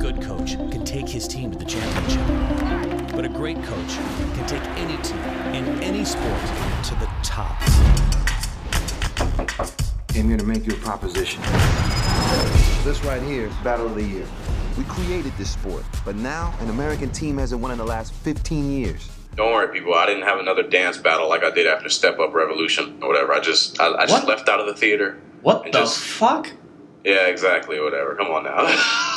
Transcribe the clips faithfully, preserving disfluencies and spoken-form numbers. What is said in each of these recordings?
good coach can take his team to the championship. But a great coach can take any team in any sport to the top. Came here to make you a proposition. This right here is Battle of the Year. We created this sport, but now an American team hasn't won in the last fifteen years. Don't worry, people. I didn't have another dance battle like I did after Step Up Revolution or whatever. I just, I, I just What? left out of the theater. What and the just, fuck? Yeah, exactly. Whatever. Come on now.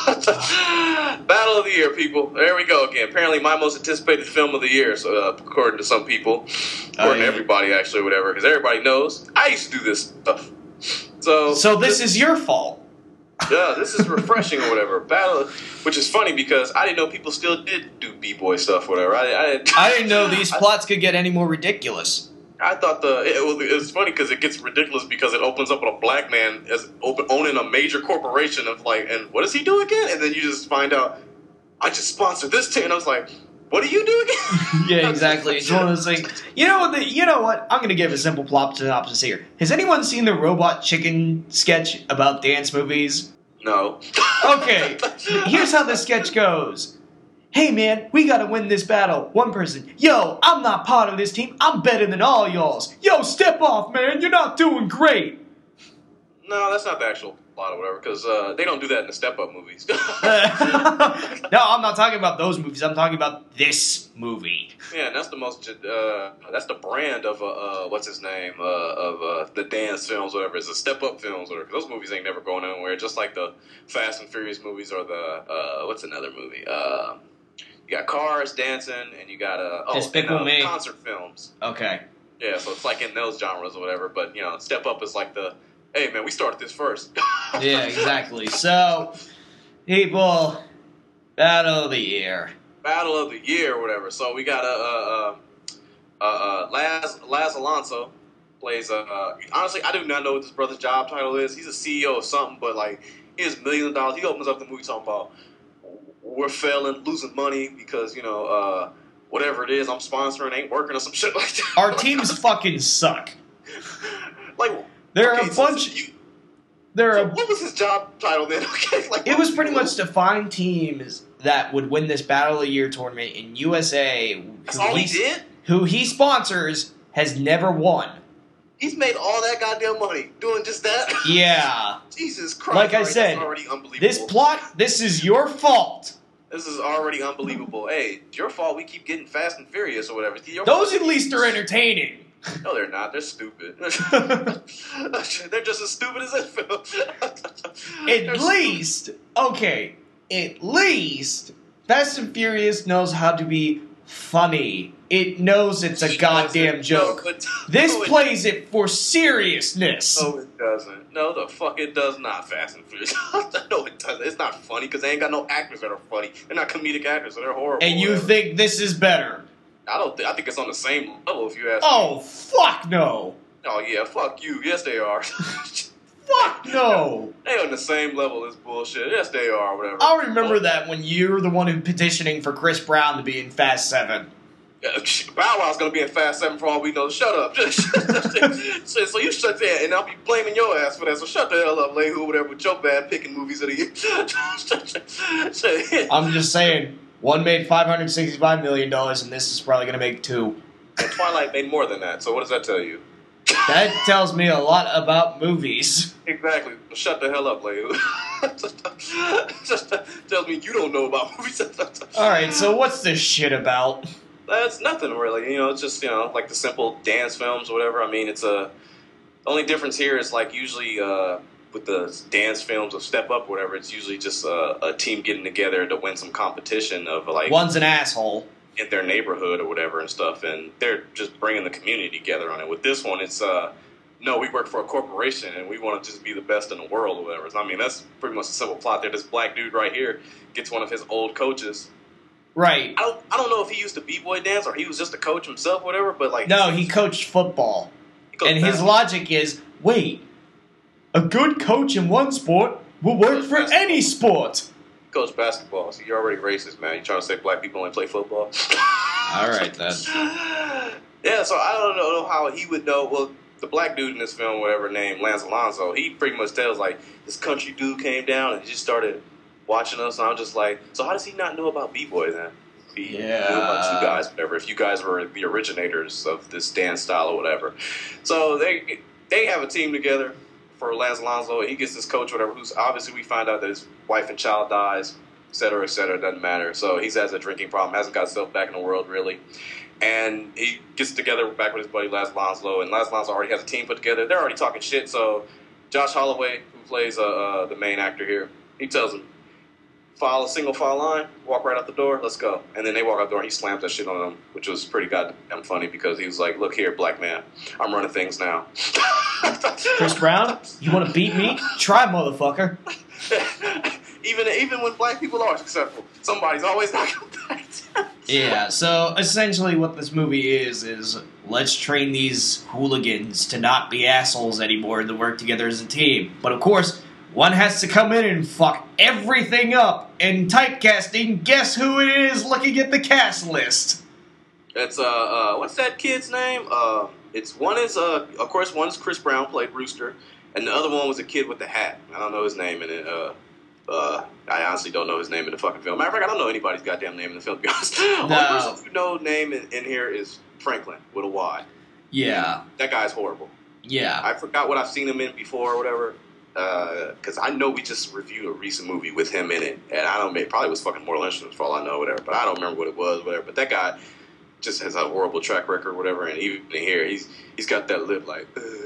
Battle of the Year, people. There we go again. Apparently, my most anticipated film of the year, so, uh, according to some people, according Oh, yeah. to everybody, actually, whatever. Because everybody knows I used to do this stuff. So, So this is your fault. yeah, this is refreshing or whatever. Battle, which is funny because I didn't know people still did do b-boy stuff, whatever. I, I, didn't, I didn't know these I- plots could get any more ridiculous. I thought the it was, it was funny because it gets ridiculous because it opens up with a black man as open, owning a major corporation of like, and what does he do again? And then you just find out, I just sponsored this team, and I was like, what do you do again? Yeah, exactly. It's one of those things. You know what? The, you know what? I'm gonna give a simple plot synopsis here. Has anyone seen the Robot Chicken sketch about dance movies? No. Okay, here's how the sketch goes. Hey man, we gotta win this battle. One person, yo, I'm not part of this team. I'm better than all y'alls. Yo, step off, man. You're not doing great. No, that's not the actual plot or whatever because uh, they don't do that in the Step Up movies. No, I'm not talking about those movies. I'm talking about this movie. Yeah, and that's the most. Uh, that's the brand of uh, uh, what's his name uh, of uh, the dance films, whatever. It's the Step Up films, whatever. Those movies ain't never going anywhere. Just like the Fast and Furious movies or the uh, what's another movie? Uh, you got Cars, dancing, and you got uh, oh, Despicable and, uh, Me. concert films. Okay. Yeah, so it's like in those genres or whatever. But you know, Step Up is like the hey man, we started this first. Yeah, exactly. So, people, Battle of the Year. Battle of the Year, or whatever. So we got a uh, uh, uh, uh, Laz Laz Alonso plays. Uh, uh, honestly, I do not know what this brother's job title is. He's a C E O of something, but like he has millions of dollars. He opens up the movie talking about we're failing, losing money because you know uh, whatever it is I'm sponsoring ain't working or some shit like that. Our teams fucking suck. like There are okay, a so- bunch. So you, There so are. what was his job title then? Okay, like It was pretty much to find teams that would win this Battle of the Year tournament in U S A. That's who all he he's- did. Who he sponsors has never won. He's made all that goddamn money doing just that. Yeah. Jesus Christ! Like I alright, said, that's already unbelievable. This plot, this is your fault. This is already unbelievable. Hey, it's your fault we keep getting Fast and Furious or whatever. It's your Those fault. at least are entertaining. No, they're not. They're stupid. They're just as stupid as this film. They're At stupid. least, okay, at least Fast and Furious knows how to be funny. It knows it's a She goddamn doesn't. joke. No, it- This no, it- plays it for seriousness. No, it doesn't. No, the fuck it does not. Fast and Furious. No, it doesn't. It's not funny because they ain't got no actors that are funny. They're not comedic actors, so they're horrible. And you whatever. think this is better? I don't. Think, I think it's on the same level. If you ask. Oh, me. fuck no. Oh yeah, fuck you. Yes, they are. Fuck no. They on the same level as bullshit. Yes, they are. Whatever. I'll remember that when you're the one who petitioning for Chris Brown to be in Fast seven. Yeah, Bow Wow's gonna be in Fast Seven for all we know. Shut up. Just, so, so you shut there, and I'll be blaming your ass for that. So shut the hell up, Lehu, whatever, with your bad picking movies of the year. I'm just saying, one made five hundred sixty-five million dollars, and this is probably going to make two. And Twilight made more than that. So what does that tell you? That tells me a lot about movies. Exactly. Shut the hell up, Lehu. Just tells me you don't know about movies. Alright, so what's this shit about? That's nothing really. You know, it's just, you know, like the simple dance films or whatever. I mean, it's a. The only difference here is like usually uh, with the dance films of Step Up or whatever, it's usually just uh, a team getting together to win some competition of like One's an asshole. in their neighborhood or whatever and stuff, and they're just bringing the community together on it. With this one, it's uh, no, we work for a corporation and we want to just be the best in the world or whatever. I mean, that's pretty much a simple plot there. This black dude right here gets one of his old coaches. Right. I don't, I don't know if he used to b-boy dance or he was just a coach himself or whatever, but like... No, he coached football. he goes And his basketball. logic is, wait, a good coach in one sport will work for any sport. He coached basketball, so you're already racist, man. You trying to say black people only play football? Alright then. Yeah, so I don't know how he would know. Well, the black dude in this film, whatever name, Lance Alonso, he pretty much tells, like, this country dude came down and he just started watching us, and I'm just like, so how does he not know about B-Boy then? He Yeah. knew about you guys, whatever. If you guys were the originators of this dance style or whatever. So they they have a team together for Lance Alonso, and he gets this coach, whatever, who's obviously we find out that his wife and child dies, et cetera, et cetera, doesn't matter. So he has a drinking problem, hasn't got himself back in the world, really. And he gets together back with his buddy Lance Alonso, and Lance Alonso already has a team put together. They're already talking shit, so Josh Holloway, who plays uh, uh, the main actor here, he tells him, file a single file line, walk right out the door, let's go. And then they walk out the door, and he slams that shit on them, which was pretty goddamn funny because he was like, look here, black man, I'm running things now. Chris Brown, you want to beat me? Try, motherfucker. even even when black people are successful, somebody's always not going back. Yeah, so essentially what this movie is, is let's train these hooligans to not be assholes anymore and to work together as a team. But of course, one has to come in and fuck everything up. And typecasting, guess who it is looking at the cast list? It's, uh, uh, what's that kid's name? Uh, it's, one is, uh, of course, one is Chris Brown, played Rooster, and the other one was a kid with the hat. I don't know his name in it, uh, Uh, I honestly don't know his name in the fucking film. Matter of fact, I don't know anybody's goddamn name in the film, to be honest. The only No. person who know name in, in here is Franklin, with a Y. Yeah, That guy's horrible. yeah. I forgot what I've seen him in before or whatever, because I know we just reviewed a recent movie with him in it, and I don't know, it probably was fucking Mortal Instruments for all I know, whatever, but I don't remember what it was, whatever, but that guy just has a horrible track record, whatever, and even in here, he's he's got that lip like,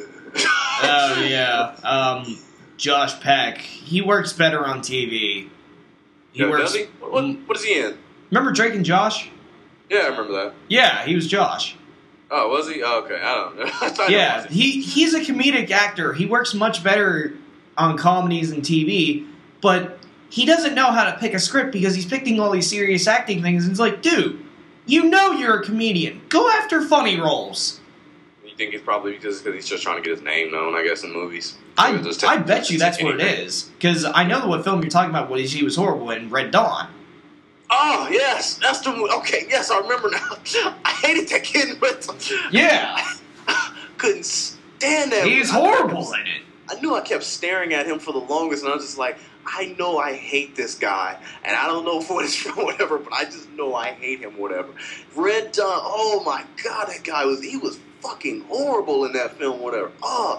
Oh, yeah. Um, Josh Peck, he works better on T V. He yeah, works. does he? What, what is he in? Remember Drake and Josh? Yeah, I remember that. Yeah, he was Josh. Oh, was he? Oh, okay, I don't know. I thought Yeah, it was. he he's a comedic actor. He works much better on comedies and T V, but he doesn't know how to pick a script because he's picking all these serious acting things. And it's like, dude, you know you're a comedian. Go after funny roles. You think it's probably because because he's just trying to get his name known, I guess, in movies. I, So just I take- bet you that's what it anything. is. Because I know what film you're talking about when she was horrible in Red Dawn. Oh, yes, that's the movie. Okay, yes, I remember now. I hated that kid in Red Dawn. Yeah. Couldn't stand that. He's I- horrible in it. I knew I kept staring at him for the longest, and I was just like, I know I hate this guy, and I don't know what it's from, whatever, but I just know I hate him, whatever. Red Dawn, oh my god, that guy was, he was fucking horrible in that film, whatever. Oh,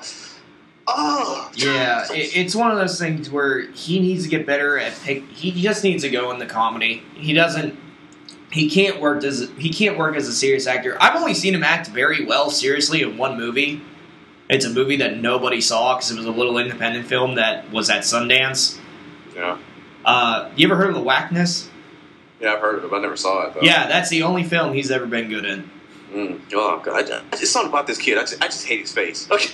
oh. Yeah, it, it's one of those things where he needs to get better at pick. He just needs to go in the comedy. He doesn't. He can't work as he can't work as a serious actor. I've only seen him act very well seriously in one movie. It's a movie that nobody saw because it was a little independent film that was at Sundance. Yeah. Uh, you ever heard of The Whackness? Yeah, I've heard of it, but I never saw it, though. Yeah, that's the only film he's ever been good in. Mm. Oh, God. I just, it's something about this kid. I just, I just hate his face. Okay.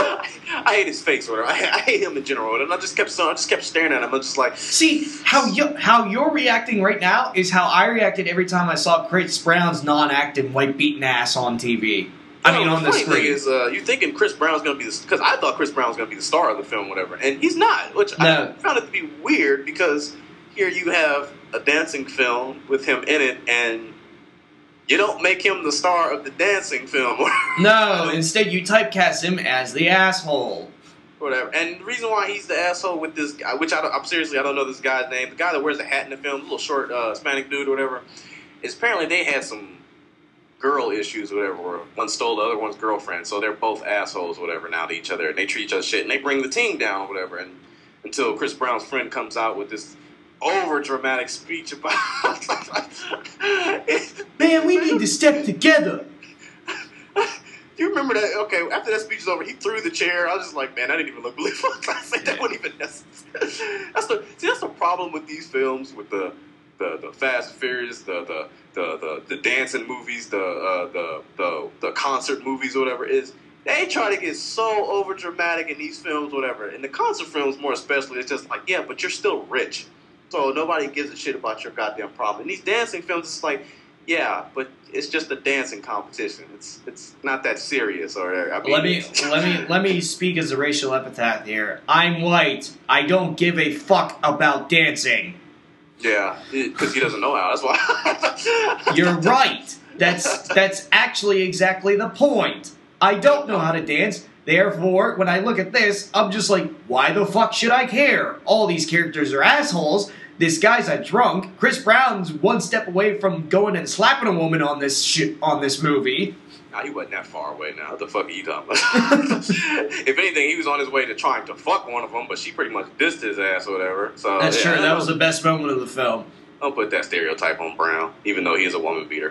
I hate his face, or whatever. I, I hate him in general, and I just kept, I just kept staring at him. I'm just like, See, how you, how you're reacting right now is how I reacted every time I saw Chris Brown's non-acting white beaten ass on T V. I No, mean, on the funny thing screen. is, uh, you thinking Chris Brown's going to be the because I thought Chris Brown was going to be the star of the film, whatever, and he's not. Which No. I found it to be weird because here you have a dancing film with him in it, and you don't make him the star of the dancing film, No, instead you typecast him as the asshole. whatever. And the reason why he's the asshole with this guy, which I don't, I'm seriously I don't know this guy's name, the guy that wears the hat in the film, the little short uh, Hispanic dude or whatever, is apparently they had some girl issues, or whatever, where one stole the other one's girlfriend, so they're both assholes, whatever, now to each other, and they treat each other shit, and they bring the team down, or whatever, and until Chris Brown's friend comes out with this over dramatic speech about. Man, we need to step together. Do you remember that? Okay, after that speech was over, he threw the chair. I was just like, man, that didn't even look believable. I said that wasn't even necessary. That's the see, that's the problem with these films, with the the, the Fast and Furious, the the the the, the dancing movies, the, uh, the the the concert movies, or whatever. Is they try to get so over dramatic in these films, whatever. In the concert films, more especially, it's just like, yeah, but you're still rich, so nobody gives a shit about your goddamn problem. In these dancing films, it's like, yeah, but it's just a dancing competition. It's it's not that serious. Or I mean, Let me let me let me speak as a racial epithet here. I'm white. I don't give a fuck about dancing. yeah, because he doesn't know how. That's why. You're right. That's that's actually exactly the point. I don't know how to dance. Therefore, when I look at this, I'm just like, why the fuck should I care? All these characters are assholes. this guy's a drunk. Chris Brown's one step away from going and slapping a woman on this shit on this movie. Nah, he wasn't that far away now. What the fuck are you talking about? If anything, he was on his way to trying to fuck one of them, but she pretty much dissed his ass or whatever. So That's yeah, true. That was the best moment of the film. Don't put that stereotype on Brown, even though he is a woman beater.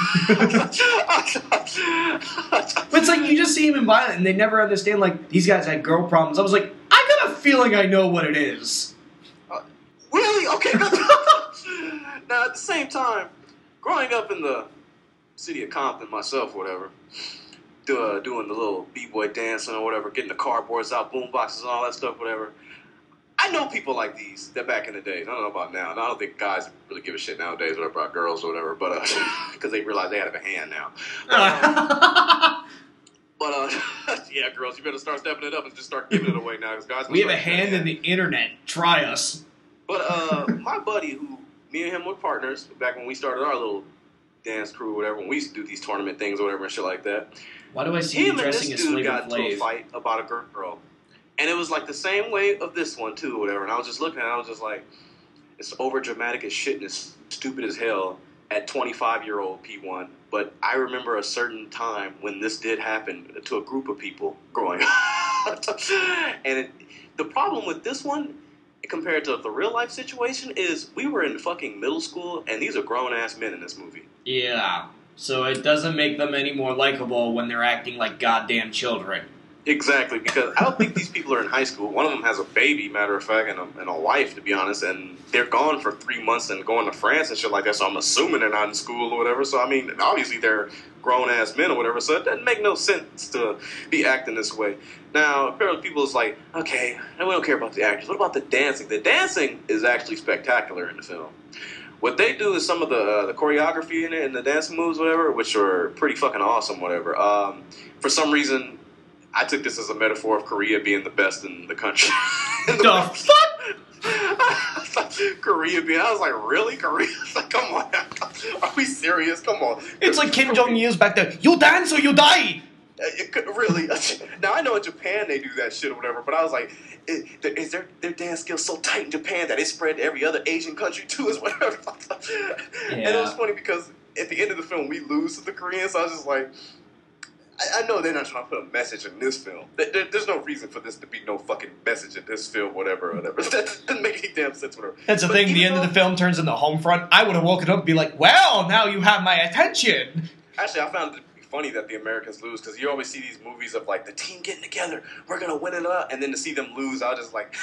But it's like you just see him in violence, and they never understand, like, these guys had girl problems. I was like, I got a feeling I know what it is. Uh, really? Okay. Now, at the same time, growing up in the city of Compton myself, whatever, do, uh, doing the little b-boy dancing or whatever, getting the cardboards out, boom boxes and all that stuff, whatever. I know people like these that back in the days. I don't know about now. And I don't think guys really give a shit nowadays or about girls or whatever, but because uh, they realize they have a hand now. Um, but uh, yeah, girls, you better start stepping it up and just start giving it away now. Because guys, we have a hand in the internet. Try us. But uh, my buddy, who me and him were partners back when we started our little dance crew, or whatever, when we used to do these tournament things or whatever and shit like that. Why do I see you dressing as Flavor Flavor got into a Flav? fight about a girl. And it was like the same way of this one, too, or whatever. And I was just looking at it, I was just like, it's over dramatic as shit and it's stupid as hell at twenty-five-year-old P one. But I remember a certain time when this did happen to a group of people growing up. And it, the problem with this one, compared to the real-life situation, is we were in fucking middle school, and these are grown-ass men in this movie. Yeah, so it doesn't make them any more likable when they're acting like goddamn children. Exactly, because I don't think these people are in high school. One of them has a baby, matter of fact, and a, and a wife, to be honest, and they're gone for three months and going to France and shit like that, so I'm assuming they're not in school or whatever. So, I mean, obviously they're grown-ass men or whatever, so it doesn't make no sense to be acting this way. Now, apparently people is like, okay, we don't care about the actors. What about the dancing? The dancing is actually spectacular in the film. What they do is some of the uh, the choreography in it and the dancing moves, whatever, which are pretty fucking awesome, whatever. Um, for some reason, I took this as a metaphor of Korea being the best in the country. The, the fuck? Korea being, I was like, really? Korea? Like, come on. Are we serious? Come on. It's like Kim Jong-il's back there. You dance or you die! It could, really? Now, I know in Japan they do that shit or whatever, but I was like, is, is their, their dance skills so tight in Japan that it spread to every other Asian country too? Is whatever. Yeah. And it was funny because at the end of the film, we lose to the Koreans, so I was just like, I know they're not trying to put a message in this film. There's no reason for this to be no fucking message in this film, whatever, whatever. That doesn't make any damn sense, whatever. That's the but thing, the end though, of the film turns into Homefront. I would have woken up and be like, well, now you have my attention. Actually, I found it to be funny that the Americans lose, because you always see these movies of, like, the team getting together, we're going to win it up, and then to see them lose, I was just like...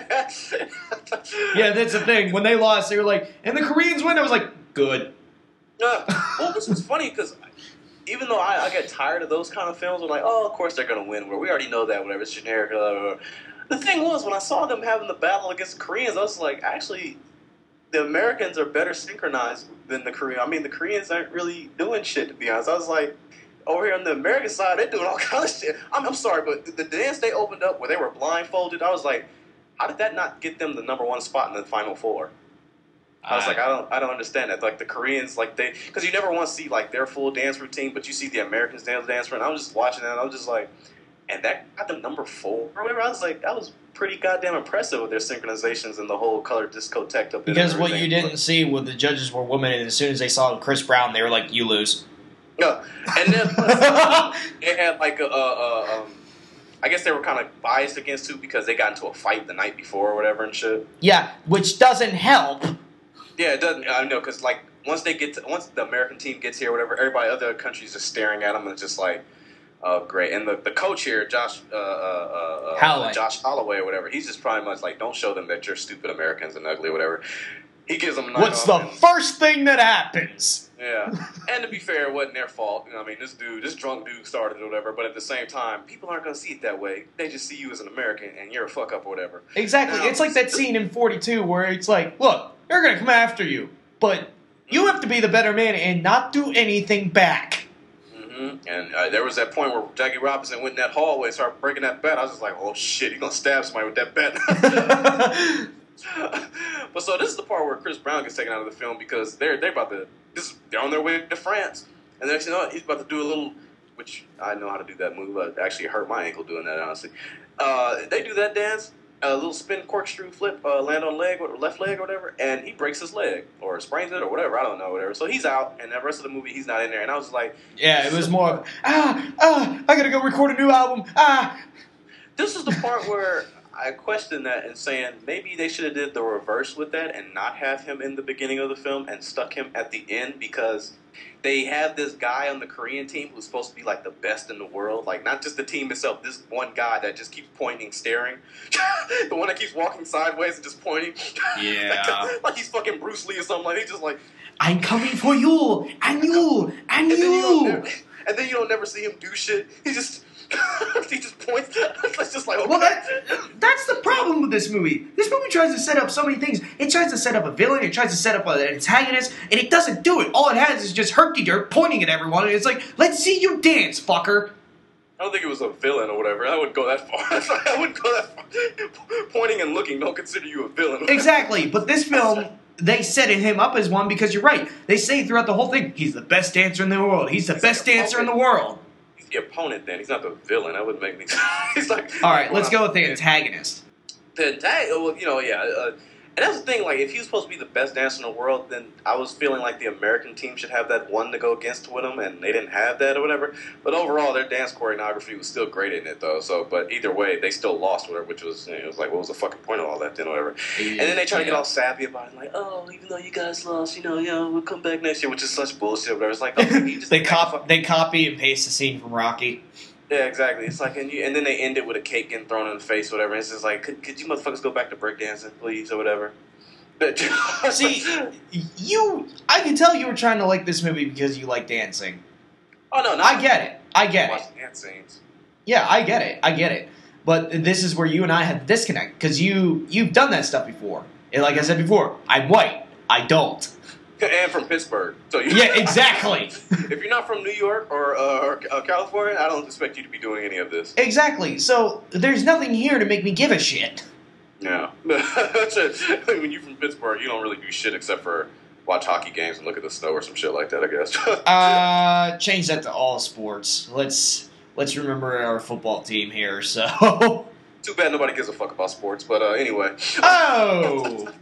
Yeah, that's the thing. When they lost, they were like, and the Koreans win, I was like, good. Uh, well, this was funny, because... Even though I, I get tired of those kind of films, I'm like, oh, of course they're going to win. Where we already know that, whatever. It's generic. Blah, blah, blah. The thing was, when I saw them having the battle against the Koreans, I was like, actually, the Americans are better synchronized than the Koreans. I mean, the Koreans aren't really doing shit, to be honest. I was like, over here on the American side, they're doing all kinds of shit. I'm, I'm sorry, but the, the dance they opened up where they were blindfolded, I was like, how did that not get them the number one spot in the Final Four? I was like, I don't, I don't understand that. Like the Koreans, like they, because you never want to see like their full dance routine, but you see the Americans dance dance routine. I was just watching that, and I was just like, and that got them number four or whatever. I was like, that was pretty goddamn impressive with their synchronizations and the whole color discotheque up. Because what you didn't see was the judges were women, and as soon as they saw Chris Brown, they were like, you lose. Yeah, and then they had like a, a, a um, I guess they were kind of biased against too because they got into a fight the night before or whatever and shit. Yeah, which doesn't help. Yeah, it doesn't. I know because like once they get to, once the American team gets here, whatever, everybody other countries just staring at them and it's just like, oh great. And the, the coach here, Josh uh, uh, uh, Holloway. Josh Holloway or whatever, he's just pretty much like, don't show them that you're stupid Americans and ugly or whatever. He gives them a night What's the off and, first thing that happens? Yeah, and to be fair, it wasn't their fault. You know, I mean, this dude, this drunk dude started it or whatever. But at the same time, people aren't going to see it that way. They just see you as an American and you're a fuck up or whatever. Exactly. Now, it's like that scene in forty-two where it's like, look, they're going to come after you, but you have to be the better man and not do anything back. Mm-hmm. And uh, there was that point where Jackie Robinson went in that hallway, started breaking that bat. I was just like, oh shit, he's going to stab somebody with that bat. But so this is the part where Chris Brown gets taken out of the film because they're they're about to this they're on their way to France, and the next thing you know, he's about to do a little, which I know how to do that move. But it actually hurt my ankle doing that, honestly. Uh, they do that dance, a little spin corkscrew flip, uh, land on leg, or left leg or whatever, and he breaks his leg or sprains it or whatever. I don't know, whatever. So he's out, and the rest of the movie he's not in there. And I was like, yeah, it was more of ah ah. I gotta go record a new album. Ah. This is the part where I question that and saying maybe they should have did the reverse with that and not have him in the beginning of the film and stuck him at the end, because they have this guy on the Korean team who's supposed to be like the best in the world. Like, not just the team itself, this one guy that just keeps pointing, staring. The one that keeps walking sideways and just pointing. Yeah. like, like he's fucking Bruce Lee or something. Like, he's just like, I'm coming for you, and you, and, and you. Then you don't never, and then you don't never see him do shit. He just... he just points. It's just like, okay. Well, that, that's the problem with this movie. This movie tries to set up so many things. It tries to set up a villain. It tries to set up an antagonist, and it doesn't do it. All it has is just herky-dirt pointing at everyone, and it's like, let's see you dance, fucker. I don't think it was a villain or whatever. I wouldn't go that far. I wouldn't go that far. Pointing and looking don't consider you a villain. Exactly, but this film... They set him up as one because you're right. They say throughout the whole thing, he's the best dancer in the world. He's the He's best the dancer in the world. He's the opponent then. He's not the villain. That wouldn't make any sense. He's like... All right, let's go with the antagonist. The antagonist, well, you know, yeah. Uh, and that's the thing, like, if he was supposed to be the best dancer in the world, then I was feeling like the American team should have that one to go against with him, and they didn't have that or whatever. But overall, their dance choreography was still great in it, though. So, but either way, they still lost, whatever, which was, you know, it was like, what was the fucking point of all that then, or whatever. Yeah, and then they try to get all sappy about it, like, oh, even though you guys lost, you know, yeah, we'll come back next year, which is such bullshit, whatever. It's like, oh, you just they, cop- they copy and paste the scene from Rocky. Yeah, exactly. It's like, and, you, and then they end it with a cake getting thrown in the face, whatever. And it's just like, could, could you motherfuckers go back to breakdancing, please, or whatever? See, you, I can tell you were trying to like this movie because you like dancing. Oh, no, no. I get it. I get it. Dance scenes. Yeah, I get it. I get it. But this is where you and I have the disconnect, because you, you've done that stuff before. And like I said before, I'm white. I don't. And from Pittsburgh. So you yeah, exactly. If you're not from New York or, uh, or uh, California, I don't expect you to be doing any of this. Exactly. So there's nothing here to make me give a shit. Yeah. When you're from Pittsburgh, you don't really do shit except for watch hockey games and look at the snow or some shit like that, I guess. uh, change that to all sports. Let's let's remember our football team here. So. Too bad nobody gives a fuck about sports, but uh, anyway. Oh!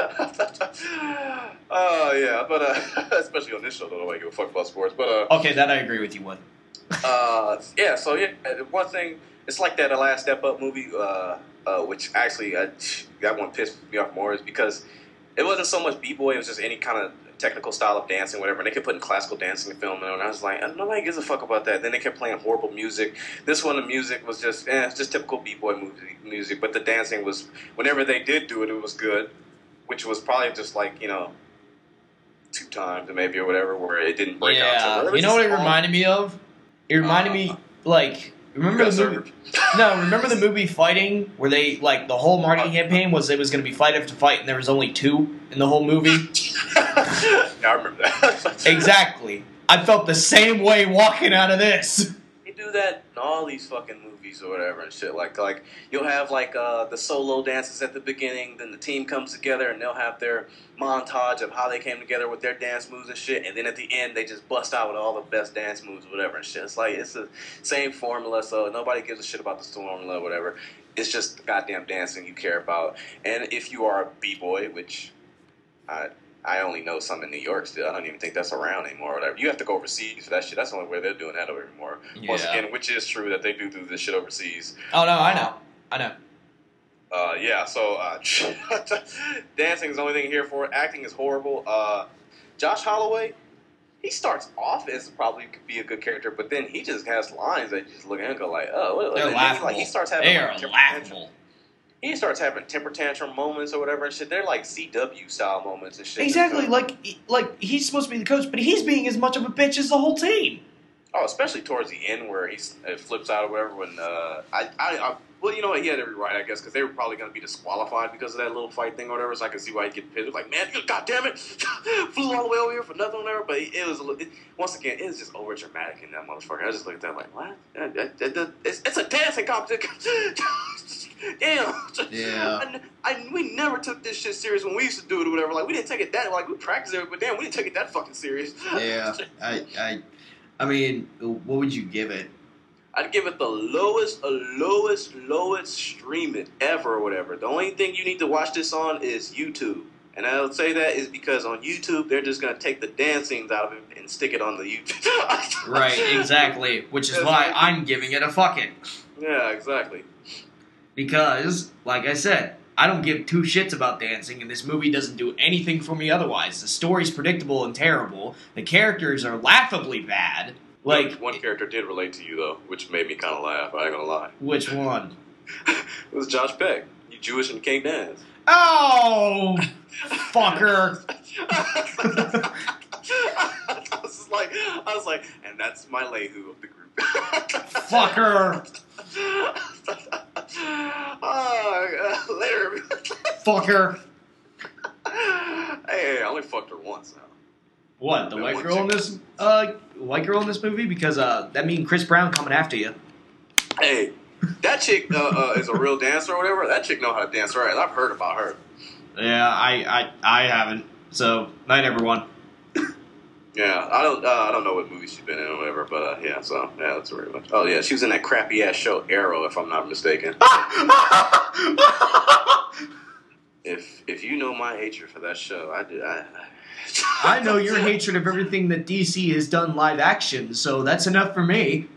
Oh, uh, yeah, but uh, especially on this show, nobody give a fuck about sports, but uh. Okay, that I agree with you with. uh, yeah, so yeah, one thing, it's like that Last Step Up movie, uh, uh, which actually, uh, that one pissed me off more, is because it wasn't so much b-boy, it was just any kind of technical style of dancing, whatever, and they kept putting classical dancing in film, and I was like, nobody gives a fuck about that. Then they kept playing horrible music. This one, the music was just, eh, it's just typical b-boy music, but the dancing was, whenever they did do it, it was good, which was probably just like, you know, two times maybe or whatever, where it didn't break yeah. out. Yeah, you know what it reminded me of? It reminded uh, me, like, remember the movie? No, remember the movie Fighting, where they, like, the whole marketing campaign was it was going to be fight after fight, and there was only two in the whole movie? Yeah, I remember that. Exactly. I felt the same way walking out of this. They do that in all these fucking movies or whatever and shit. Like, like you'll have, like, uh, the solo dances at the beginning, then the team comes together, and they'll have their montage of how they came together with their dance moves and shit, and then at the end, they just bust out with all the best dance moves or whatever and shit. It's like, it's the same formula, so nobody gives a shit about the formula or whatever. It's just the goddamn dancing you care about. And if you are a b-boy, which I... I only know some in New York still. I don't even think that's around anymore or whatever. You have to go overseas for that shit. That's the only way they're doing that over anymore. Yeah. Once again, which is true that they do do this shit overseas. Oh, no, I know. I know. Uh, yeah, so uh, dancing is the only thing here for. Acting is horrible. Uh, Josh Holloway, he starts off as probably could be a good character, but then he just has lines that you just look at and go like, oh. What? They're and laughable. He, like, he starts having they like, are laughable. He starts having temper tantrum moments or whatever and shit. They're like C W style moments and shit. Exactly, like like he's supposed to be the coach, but he's being as much of a bitch as the whole team. Oh, especially towards the end where he uh, flips out or whatever. When uh, I, I, I, well, you know what? He had every right, I guess, because they were probably going to be disqualified because of that little fight thing or whatever. So I can see why he'd get pissed. Like, man, God damn it, flew all the way over here for nothing or whatever. But it was it, once again, it was just over dramatic in that motherfucker. I just looked at that like, what? It's, it's a dancing competition. Damn. Yeah. I, I, we never took this shit serious when we used to do it or whatever. Like, we didn't take it that, like, we practiced it, but damn, we didn't take it that fucking serious. Yeah. I, I, I mean, what would you give it? I'd give it the lowest, uh, lowest, lowest stream it ever or whatever. The only thing you need to watch this on is YouTube. And I'll say that is because on YouTube, they're just going to take the dance scenes out of it and stick it on the YouTube. Right, exactly. Which is why I'm giving it a fucking. Yeah, exactly. Because, like I said, I don't give two shits about dancing, and this movie doesn't do anything for me otherwise. The story's predictable and terrible. The characters are laughably bad. Like one character did relate to you though, which made me kind of laugh. I ain't gonna lie. Which one? It was Josh Peck. You Jewish and can't dance. Oh, fucker! I was like, I was like, and that's my Lehu of the group. Fucker! Oh, uh, later. Fucker! Hey, I only fucked her once now. What, the white girl in this uh white girl in this movie? Because uh that means Chris Brown coming after you. Hey, that chick uh, uh, is a real dancer or whatever. That chick know how to dance right. I've heard about her. Yeah, I I, I haven't. So night everyone. Yeah, I don't uh, I don't know what movie she's been in or whatever, but uh, yeah, so yeah, that's very much. Oh yeah, she was in that crappy ass show Arrow, if I'm not mistaken. if if you know my hatred for that show, I did. I, I know your hatred of everything that D C has done live action, so that's enough for me.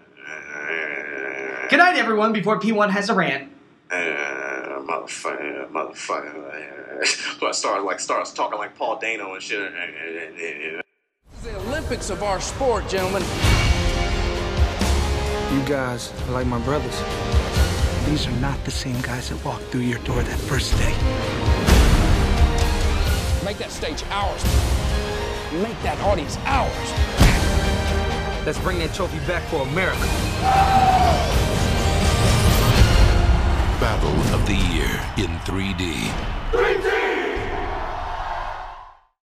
Good night, everyone, before P one has a rant. Uh, motherfucker, motherfucker. So I started like starts talking like Paul Dano and shit. The Olympics of our sport, gentlemen. You guys are like my brothers. These are not the same guys that walked through your door that first day. Make that stage ours. Make that audience ours. Let's bring that trophy back for America. Battle of the Year in three D.